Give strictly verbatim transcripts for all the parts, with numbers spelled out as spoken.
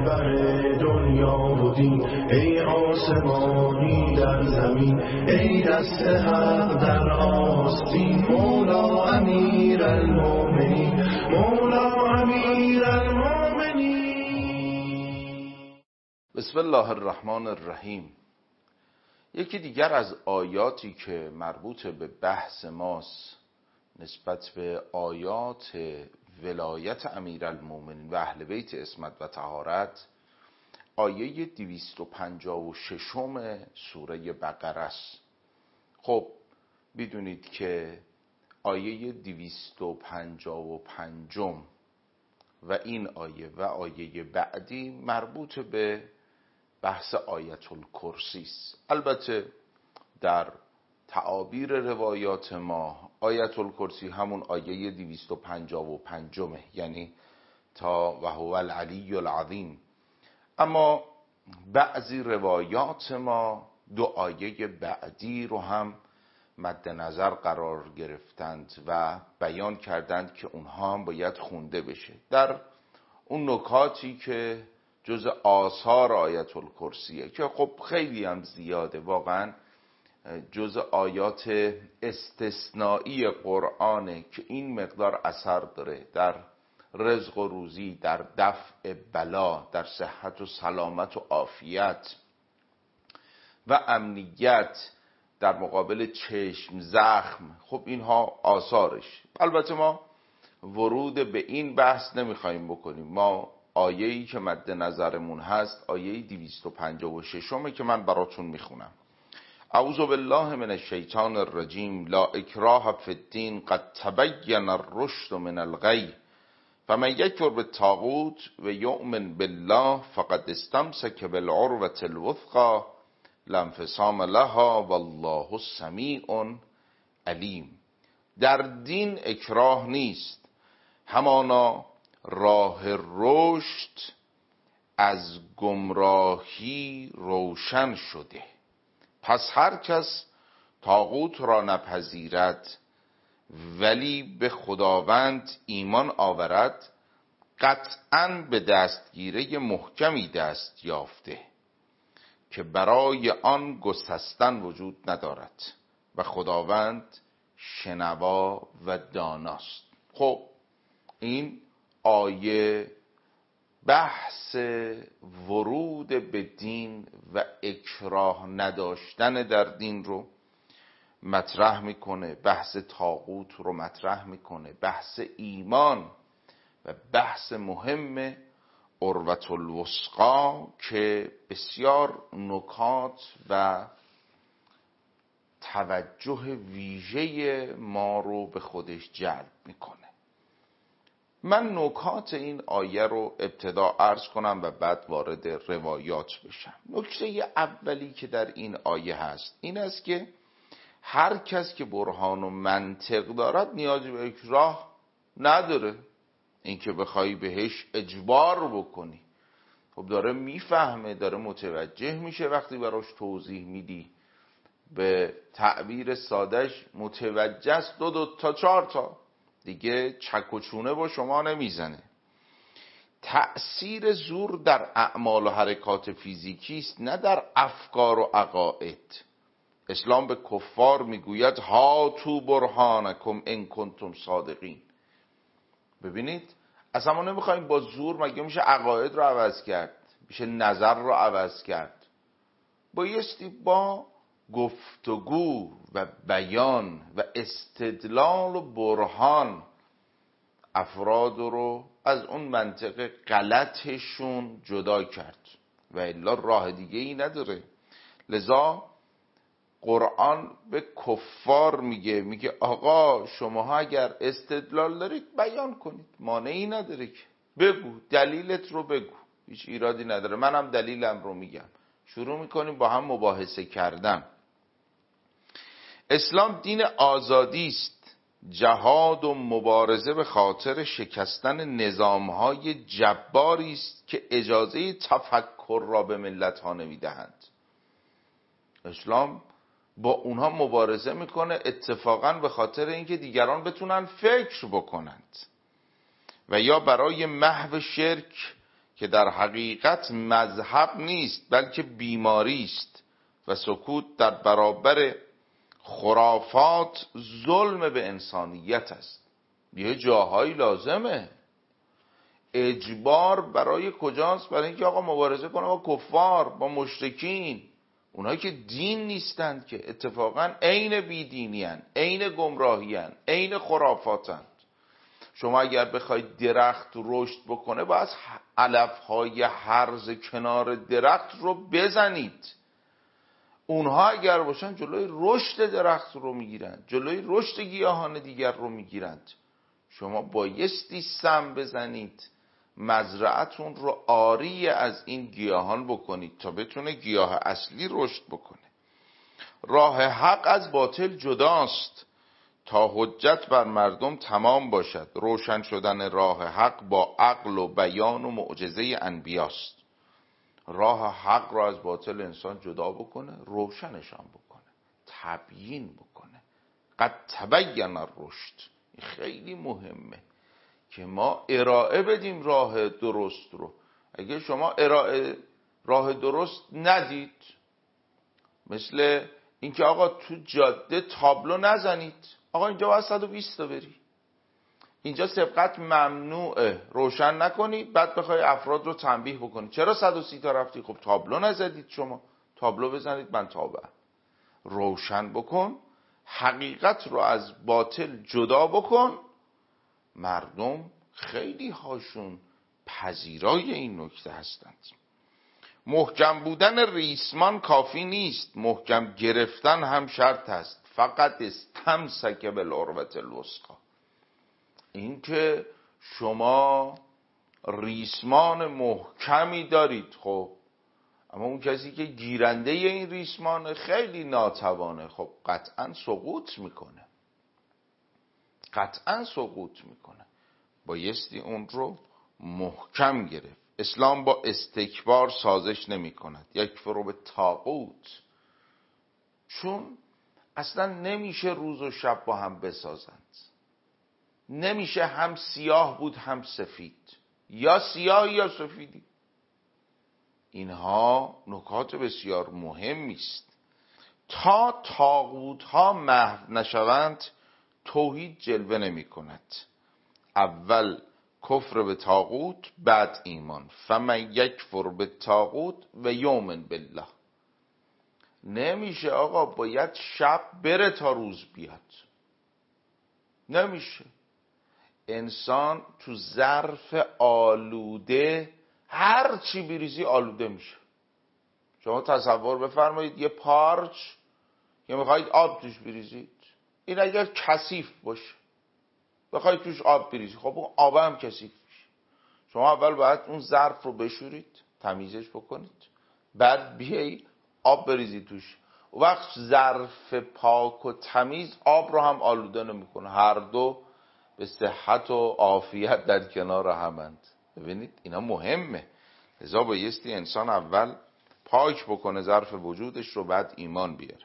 رهبر دنیا و دین، ای آسمانی در زمین، ای دست حق در آستین، مولا امیر المؤمنین، مولا امیر المؤمنین. بسم الله الرحمن الرحیم. یکی دیگر از آیاتی که مربوط به بحث ماست نسبت به آیات ولایت امیرالمومنین و اهل بیت عصمت و طهارت، آیه دویست و پنجاه و ششم سوره بقره است. خب بدونید که آیه دویست و پنجاه و پنجم و این آیه و آیه بعدی مربوط به بحث آیت الکرسی است. البته در تعابیر روایات ما آیت الکرسی همون آیه دویست و پنجاه و پنجمه، یعنی تا و هو العلی العظیم. اما بعضی روایات ما دو آیه بعدی رو هم مد نظر قرار گرفتند و بیان کردند که اونها هم باید خونده بشه. در اون نکاتی که جز آثار آیت الکرسیه که خب خیلی هم زیاده، واقعا جز آیات استثنایی قرآنه که این مقدار اثر داره در رزق و روزی، در دفع بلا، در صحت و سلامت و عافیت و امنیت، در مقابل چشم زخم. خب اینها آثارش. البته ما ورود به این بحث نمیخوایم بکنیم. ما آیه‌ای که مد نظرمون هست آیه دویست و پنجاه و ششم که من براتون میخونم. اعوذ بالله من الشیطان الرجیم. لا اکراه فی الدین قد تبین الرشد من الغی فمن یکفر بالطاغوت و یؤمن بالله فقد استمسک بالعروة الوثقی لا انفصام لها والله سمیع علیم. در دین اکراه نیست، همانا راه رشد از گمراهی روشن شده. پس هر کس طاغوت را نپذیرد ولی به خداوند ایمان آورد قطعاً به دستگیره محکمی دست یافته که برای آن گسستن وجود ندارد و خداوند شنوا و داناست. خب این آیه بحث ورود به دین و اکراه نداشتن در دین رو مطرح میکنه، بحث طاغوت رو مطرح میکنه، بحث ایمان و بحث مهم عروة الوثقی که بسیار نکات و توجه ویژه ما رو به خودش جلب میکنه. من نکات این آیه رو ابتدا عرض کنم و بعد وارد روایات بشم. نکته اولی که در این آیه هست این است که هر کس که برهان و منطق دارد نیازی به اکراه نداره. اینکه بخوای بهش اجبار بکنی، خب داره میفهمه، داره متوجه میشه، وقتی براش توضیح میدی به تعبیر سادش متوجه است، دو دو تا چهار تا دیگه چک و چونه با شما نمیزنه. تأثیر زور در اعمال و حرکات فیزیکی است، نه در افکار و عقاید. اسلام به کفار میگوید ها تو برهانکم ان کنتم صادقین. ببینید اصلا ما نمیخوایم با زور، مگه میشه عقاید رو عوض کرد، میشه نظر رو عوض کرد. بایستی با گفتگو و بیان و استدلال و برهان افراد رو از اون منطق غلطشون جدا کرد و الا راه دیگه ای نداره. لذا قرآن به کفار میگه میگه آقا شماها اگر استدلال دارید بیان کنید، مانعی نداره که بگو، دلیلت رو بگو، هیچ ایرادی نداره، منم دلیلم رو میگم. شروع میکنیم با هم مباحثه کردن. اسلام دین آزادی است، جهاد و مبارزه به خاطر شکستن نظامهای جباری است که اجازه تفکر را به ملت ها نمیدهند. اسلام با اونها مبارزه میکنه اتفاقا به خاطر اینکه دیگران بتونن فکر بکنند و یا برای محو شرک که در حقیقت مذهب نیست بلکه بیماری است و سکوت در برابر خرافات ظلم به انسانیت است. یه جاهایی لازمه اجبار برای کجاست؟ برای اینکه آقا مبارزه کنه با کفار، با مشرکین، اونایی که دین نیستند، که اتفاقا عین بیدینیان، عین گمراهیان، عین خرافاتند. شما اگر بخواید درخت رشد بکنه باید علفهای هرز کنار درخت رو بزنید. اونها اگر باشن جلوی رشد درخت رو میگیرند، جلوی رشد گیاهان دیگر رو میگیرند. شما بایستی سم بزنید، مزرعتون رو آری از این گیاهان بکنید تا بتونه گیاه اصلی رشد بکنه. راه حق از باطل جداست تا حجت بر مردم تمام باشد. روشن شدن راه حق با عقل و بیان و معجزه انبیاست. راه حق را از باطل انسان جدا بکنه، روشنشان بکنه، تبیین بکنه. قد تبین الرشد. خیلی مهمه که ما ارائه بدیم راه درست رو. اگه شما ارائه راه درست ندید، مثل اینکه آقا تو جاده تابلو نزنید، آقا اینجا باید صد و بیست تا بری، اینجا سبقت ممنوعه، روشن نکنی، بعد بخوای افراد رو تنبیه بکنی چرا صد و سی تا رفتی؟ خب تابلو نزدید. شما تابلو بزنید، من تابع. روشن بکن، حقیقت رو از باطل جدا بکن. مردم خیلی هاشون پذیرای این نکته هستند. محکم بودن ریسمان کافی نیست، محکم گرفتن هم شرط است. فقط استمسک بالعروة الوثقی. این که شما ریسمان محکمی دارید، خب اما اون کسی که گیرنده این ریسمان خیلی ناتوانه، خب قطعا سقوط میکنه، قطعا سقوط میکنه. بایستی اون رو محکم گرفت. اسلام با استکبار سازش نمی کند، یکفر به طاغوت. چون اصلا نمیشه روز و شب با هم بسازند، نمیشه هم سیاه بود هم سفید، یا سیاه یا سفیدی. اینها نکات بسیار مهمی است. تا طاغوت ها محو نشوند توحید جلوه نمی کند. اول کفر به طاغوت، بعد ایمان. فمن یکفر به طاغوت و یؤمن بالله. نمیشه آقا باید شب بره تا روز بیاد، نمیشه. انسان تو ظرف آلوده هر چی بریزی آلوده میشه. شما تصور بفرمایید یه پارچ که میخواید آب توش بریزید، این اگر کثیف باشه بخواید توش آب بریزید، خب اون آب هم کثیف میشه. شما اول باید اون ظرف رو بشورید، تمیزش بکنید، بعد بیایی آب بریزید توش. و وقت ظرف پاک و تمیز آب رو هم آلوده نمیکنه، هر دو به صحت و عافیت در کنار همند. ببینید اینا مهمه. لذا بایستی انسان اول پاک بکنه ظرف وجودش رو، بعد ایمان بیاره.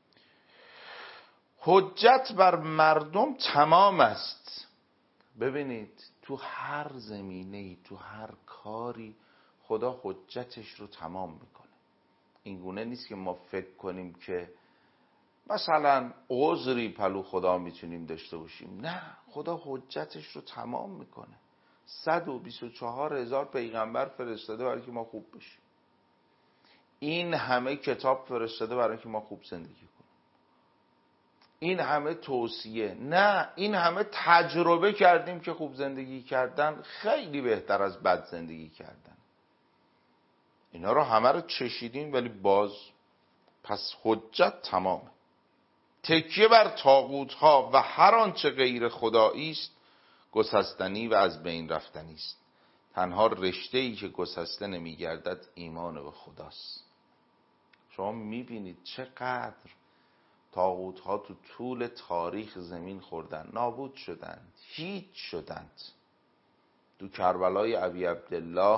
حجت بر مردم تمام است. ببینید تو هر زمینه‌ای، تو هر کاری خدا حجتش رو تمام میکنه. این گونه نیست که ما فکر کنیم که مثلا عذری پلو خدا میتونیم داشته باشیم. نه، خدا حجتش رو تمام میکنه. صد و بیست و چهار هزار پیغمبر فرستاده برای که ما خوب بشیم. این همه کتاب فرستاده برای که ما خوب زندگی کنیم. این همه توصیه، نه، این همه تجربه کردیم که خوب زندگی کردن خیلی بهتر از بد زندگی کردن. اینا رو همه رو چشیدیم ولی باز پس حجت تمامه. تکیه بر طاغوت ها و هر آنچه غیر خدایی است گسستنی و از بین رفتنی است. تنها رشته ای که گسسته نمیگردد ایمان به خداست. شما میبینید چقدر طاغوت ها تو طول تاریخ زمین خوردن، نابود شدند، هیچ شدند. تو کربلای ابی عبدالله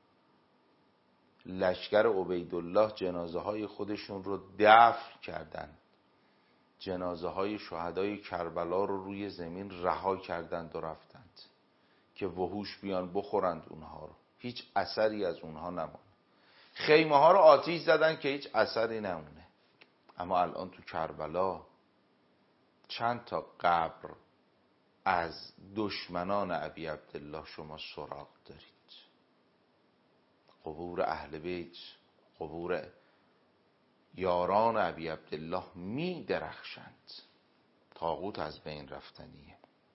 لشکر عبیدالله جنازه های خودشون رو دفن کردند، جنازه های شهدای کربلا رو روی زمین رها کردند و رفتند که وحوش بیان بخورند اونها رو. هیچ اثری از اونها نمونه. خیمه ها رو آتیش زدن که هیچ اثری نمونه. اما الان تو کربلا چند تا قبر از دشمنان ابی عبدالله شما سراغ دارید. قبور اهل بیت، قبور یاران ابی عبدالله می درخشند. طاغوت از بین رفتنیه.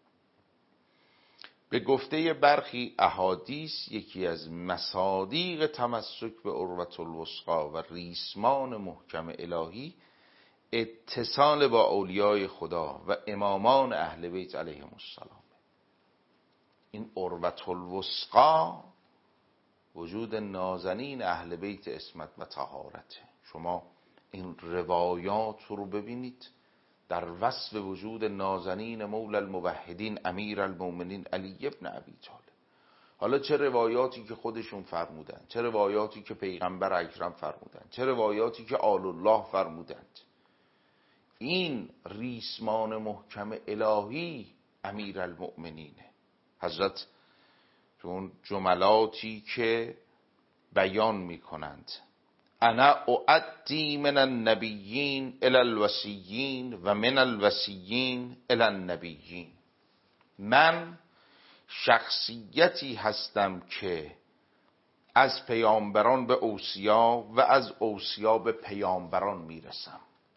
به گفته برخی احادیث یکی از مصادیق تمسک به عروة الوثقی و ریسمان محکم الهی اتصال با اولیای خدا و امامان اهل بیت علیهم السلام. این عروة الوثقی وجود نازنین اهل بیت عصمت و طهارته. شما این روایات رو ببینید در وصف وجود نازنین مولا الموحدین امیر المؤمنین علی ابن ابی طالب. حالا چه روایاتی که خودشون فرمودن، چه روایاتی که پیغمبر اکرم فرمودن، چه روایاتی که آل الله فرمودند، این ریسمان محکم الهی امیر المؤمنینه. حضرت اون جملاتی که بیان میکنند انا اؤدی من النبیین الی الوصیین و من الوصیین الی النبیین، من شخصیتی هستم که از پیامبران به اوصیا و از اوصیا به پیامبران میرسم.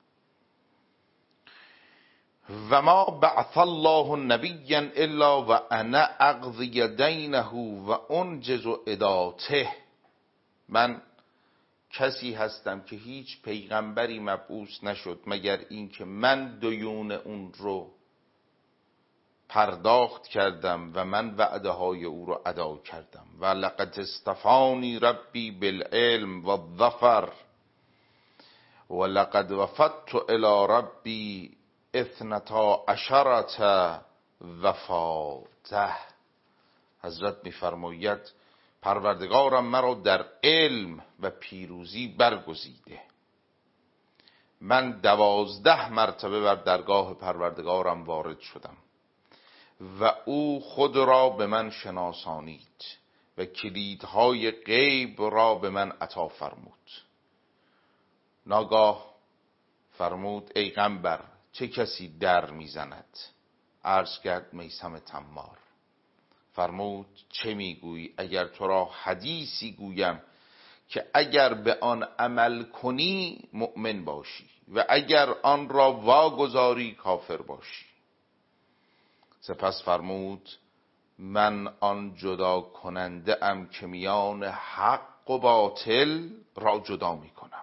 و ما بعث الله نبیا الا و انا اقضی دینه و انجز عداته، من کسی هستم که هیچ پیغمبری مبعوث نشد مگر اینکه من دیون اون رو پرداخت کردم و من وعده های او رو ادا کردم. و لقد استفانی ربی بالعلم و الظفر و لقد وفدت الی ربی اثنتا عشرت وفاته. حضرت میفرماید پروردگارم مرا در علم و پیروزی برگزیده. من دوازده مرتبه بر درگاه پروردگارم وارد شدم و او خود را به من شناسانید و کلیدهای غیب را به من عطا فرمود. ناگاه فرمود ای پیغمبر چه کسی در میزند؟ عرض کرد میثم تمار. فرمود چه میگویی؟ اگر تو را حدیثی گویم که اگر به آن عمل کنی مؤمن باشی و اگر آن را واگذاری کافر باشی. سپس فرمود من آن جدا کننده ام که میان حق و باطل را جدا می کنم.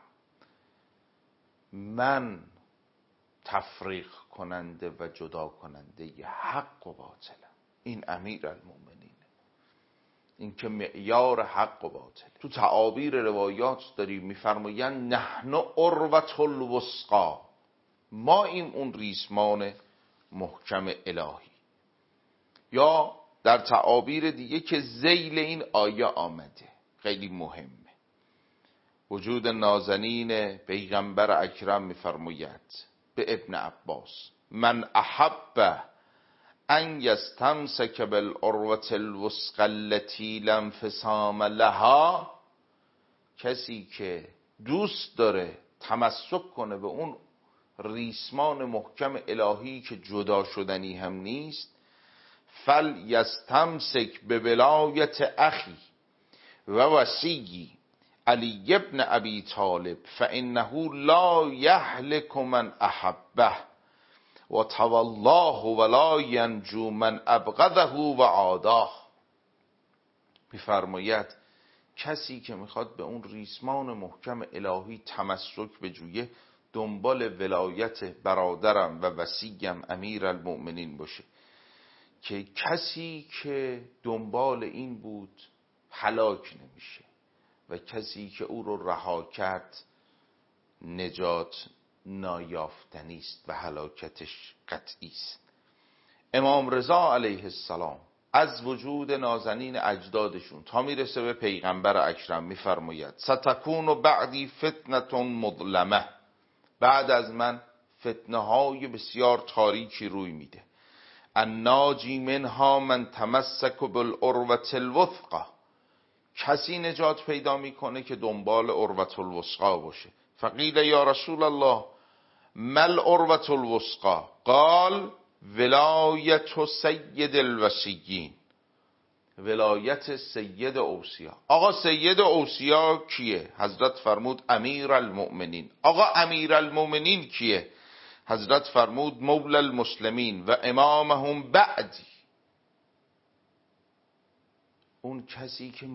من تفریق کننده و جدا کننده حق و باطلم. این امیر المؤمنینه، این که معیار حق و باطل. تو تعابیر روایات داریم میفرمایند نحن عروة الوثقی، ما این اون ریسمان محکم الهی. یا در تعابیر دیگه که ذیل این آیه آمده خیلی مهمه. وجود نازنین پیغمبر اکرم میفرماید به ابن عباس من احب ان یستمسک بالعروة الوثقی التي لا انفصام لها، کسی که دوست داره تمسک کنه به اون ریسمان محکم الهی که جدا شدنی هم نیست، فل یستمسک به ولایت اخی و وصی علی ابن ابی طالب فانه لا یهلک من احبه و تولاه ولا ینجو من ابغضه و عاداه. میفرماید کسی که میخواد به اون ریسمان محکم الهی تمسک بجویه دنبال ولایت برادرم و وصیم امیر المؤمنین باشه، که کسی که دنبال این بود هلاک نمیشه و کسی که او رو رها کرد نجات نایافتنی است و هلاکتش قطعی است. امام رضا علیه السلام از وجود نازنین اجدادشون تا میرسه به پیغمبر اکرم میفرماید ستکون بعدی فتنه مظلمه، بعد از من فتنه های بسیار تاریکی روی میده. الناجی منها من تمسک بالعروة الوثقی، کسی نجات پیدا میکنه که دنبال عروة الوثقی باشه. فقیل یا رسول الله مل عروة الوثقی؟ قال ولایت سید الوصیین، ولایت سید اوصیا. آقا سید اوصیا کیه؟ حضرت فرمود امیر المؤمنین. آقا امیر المؤمنین کیه؟ حضرت فرمود مولا المسلمین و امامهم بعدی، اون کسی که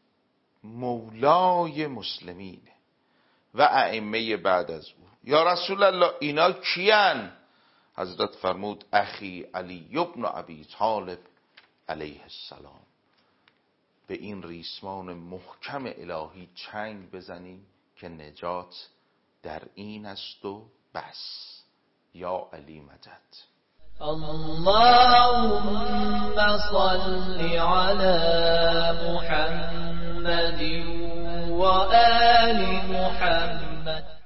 مولای مسلمینه و ائمه بعد از او. یا رسول الله اینا کیان؟ حضرت فرمود اخی علی ابن ابی طالب علیه السلام. به این ریسمان محکم الهی چنگ بزنیم که نجات در این است و بس. یا علی مدد. اللهم صل على محمد و آل محمد